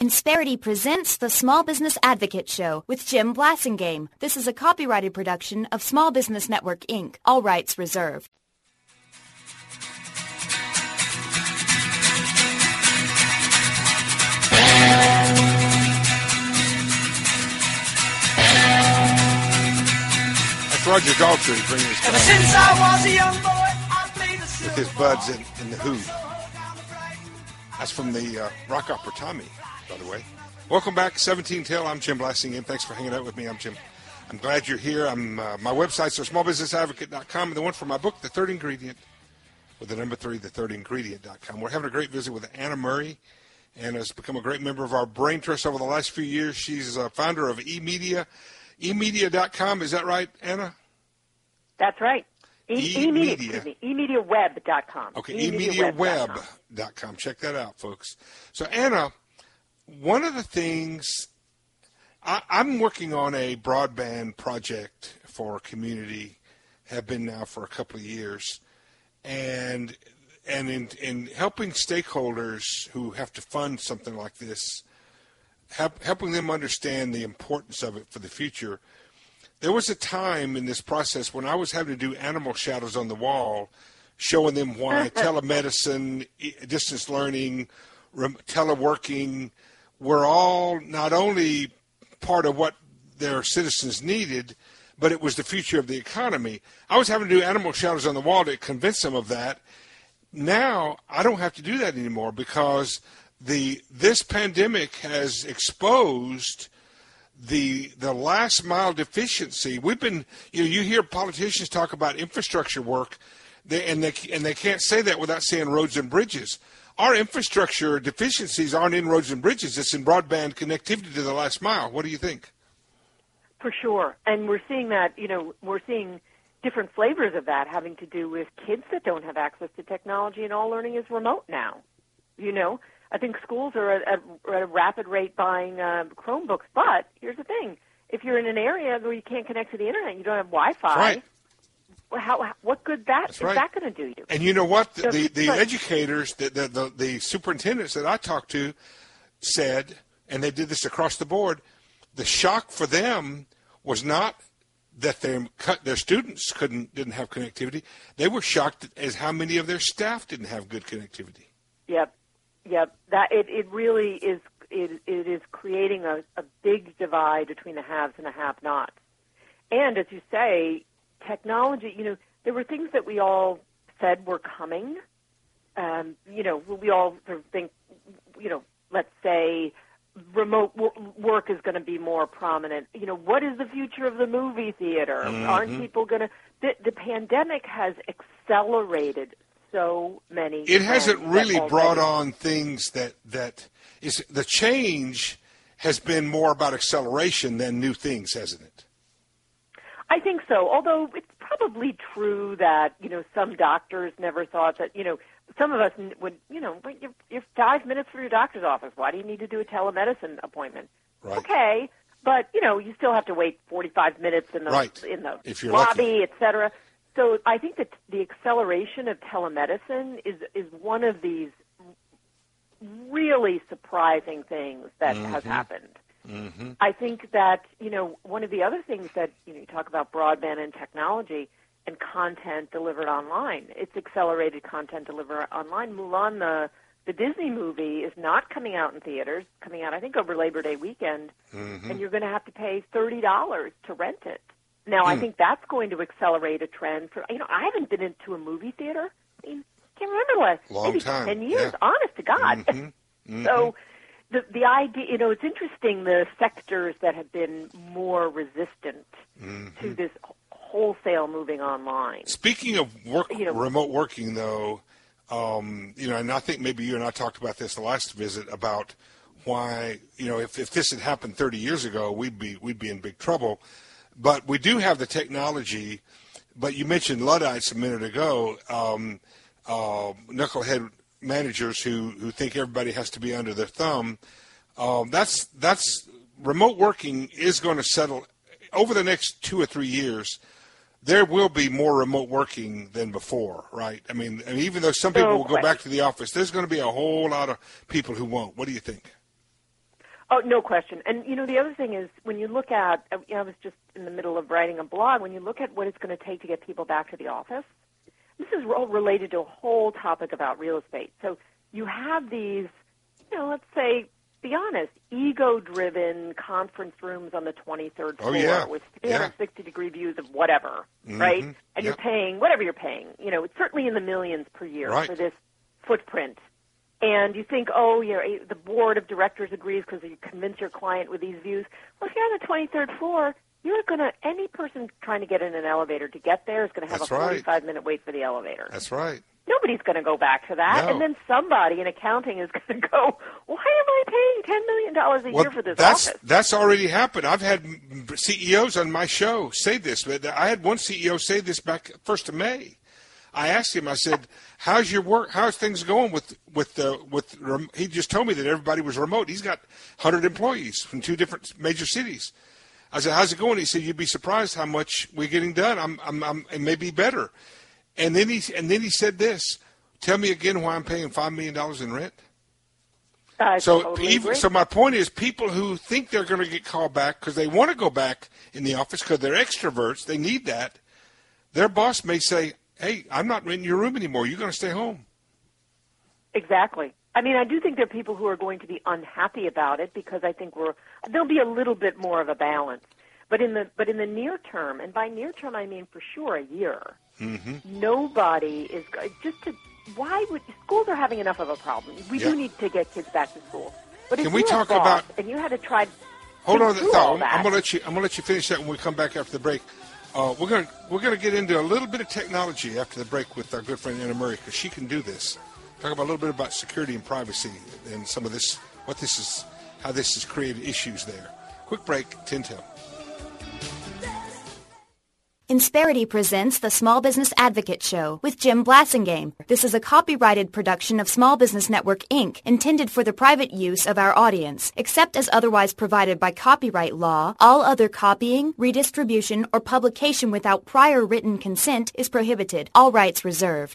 Insperity presents the Small Business Advocate Show with Jim Blasingame. This is a copyrighted production of Small Business Network, Inc., all rights reserved. That's Roger Daltrey bringing us Ever since I was a young boy, I played the with his buds in the Who. That's from the rock opera Tommy, by the way. Welcome back, 17 Till. I'm Jim Blasingame. Thanks for hanging out with me. I'm Jim. I'm glad you're here. My websites are smallbusinessadvocate.com and the one for my book, The Third Ingredient, with the number 3, thethirdingredient.com. We're having a great visit with Anna Murray. Anna's become a great member of our brain trust over the last few years. She's a founder of eMedia, eMedia.com. Is that right, Anna? That's right. eMedia. eMediaweb.com. Okay, eMediaweb.com. Check that out, folks. So, Anna, one of the things, I'm working on a broadband project for a community, have been now for a couple of years, and in helping stakeholders who have to fund something like this, helping them understand the importance of it for the future. There was a time in this process when I was having to do animal shadows on the wall, showing them why telemedicine, distance learning, teleworking were all not only part of what their citizens needed, but it was the future of the economy. I was having to do animal shadows on the wall to convince them of that. Now I don't have to do that anymore because this pandemic has exposed the last mile deficiency. We've been, you hear politicians talk about infrastructure work, and they can't say that without saying roads and bridges. Our infrastructure deficiencies aren't in roads and bridges; it's in broadband connectivity to the last mile. What do you think? For sure, and we're seeing that. We're seeing different flavors of that having to do with kids that don't have access to technology, and all learning is remote now. I think schools are at a rapid rate buying Chromebooks, but here's the thing. If you're in an area where you can't connect to the internet, you don't have Wi-Fi, what good is that going to do you? And you know what? The educators, the superintendents that I talked to said, and they did this across the board, the shock for them was not that their students didn't have connectivity. They were shocked as how many of their staff didn't have good connectivity. Yep. That it really is. It is creating a big divide between the haves and the have-nots. And as you say, technology. There were things that we all said were coming. We all sort of think. Let's say remote work is going to be more prominent. What is the future of the movie theater? Mm-hmm. Aren't people going to? The pandemic has accelerated so many. It hasn't really brought on things that is the change has been more about acceleration than new things, hasn't it? I think so. Although it's probably true that some doctors never thought that some of us would you're 5 minutes from your doctor's office. Why do you need to do a telemedicine appointment? Right. Okay, but you still have to wait 45 minutes in the lobby, et cetera. So I think that the acceleration of telemedicine is one of these really surprising things that has happened. Mm-hmm. I think that, one of the other things that, you talk about broadband and technology and content delivered online. It's accelerated content delivered online. Mulan, the Disney movie, is not coming out in theaters, coming out, I think, over Labor Day weekend, and you're going to have to pay $30 to rent it. Now, I think that's going to accelerate a trend for, I haven't been into a movie theater. I can't remember maybe 10 years, honest to God. Mm-hmm. Mm-hmm. So the idea, it's interesting, the sectors that have been more resistant to this wholesale moving online. Speaking of remote working, though, and I think maybe you and I talked about this the last visit about why, if this had happened 30 years ago, we'd be in big trouble. But we do have the technology. But you mentioned Luddites a minute ago, knucklehead managers who think everybody has to be under their thumb. That's remote working is going to settle over the next 2 or 3 years. There will be more remote working than before, right? I mean, even though some people will go back to the office, there's going to be a whole lot of people who won't. What do you think? Oh, no question. And, the other thing is when you look at, I was just in the middle of writing a blog, when you look at what it's going to take to get people back to the office, this is all related to a whole topic about real estate. So you have these, let's say, be honest, ego-driven conference rooms on the 23rd floor with 360-degree views of whatever, right? And you're paying whatever you're paying. It's certainly in the millions per year for this footprint. And you think, the board of directors agrees because you convince your client with these views. Well, if you're on the 23rd floor, any person trying to get in an elevator to get there is going to have a 45-minute wait for the elevator. That's right. Nobody's going to go back to that. No. And then somebody in accounting is going to go, why am I paying $10 million a year for this office? That's already happened. I've had CEOs on my show say this. But I had one CEO say this back 1st of May. I asked him, I said, how's your work? How's things going with he just told me that everybody was remote. He's got 100 employees from 2 different major cities. I said, how's it going? He said, you'd be surprised how much we're getting done. It may be better. And then he said this, tell me again why I'm paying $5 million in rent. So my point is, people who think they're going to get called back because they want to go back in the office because they're extroverts, they need that. Their boss may say, hey, I'm not renting your room anymore. You're going to stay home. Exactly. I mean, I do think there are people who are going to be unhappy about it because I think there'll be a little bit more of a balance. But in the near term, and by near term I mean for sure a year, nobody is why would schools are having enough of a problem? We do need to get kids back to school. But can we talk about? And you had to try. Hold on, I'm going to let you finish that when we come back after the break. We're going to get into a little bit of technology after the break with our good friend Anna Murray because she can do this. Talk about a little bit about security and privacy and some of this, how this has created issues there. Quick break, 10:10. Insperity presents the Small Business Advocate Show with Jim Blasingame. This is a copyrighted production of Small Business Network, Inc., intended for the private use of our audience. Except as otherwise provided by copyright law, all other copying, redistribution, or publication without prior written consent is prohibited. All rights reserved.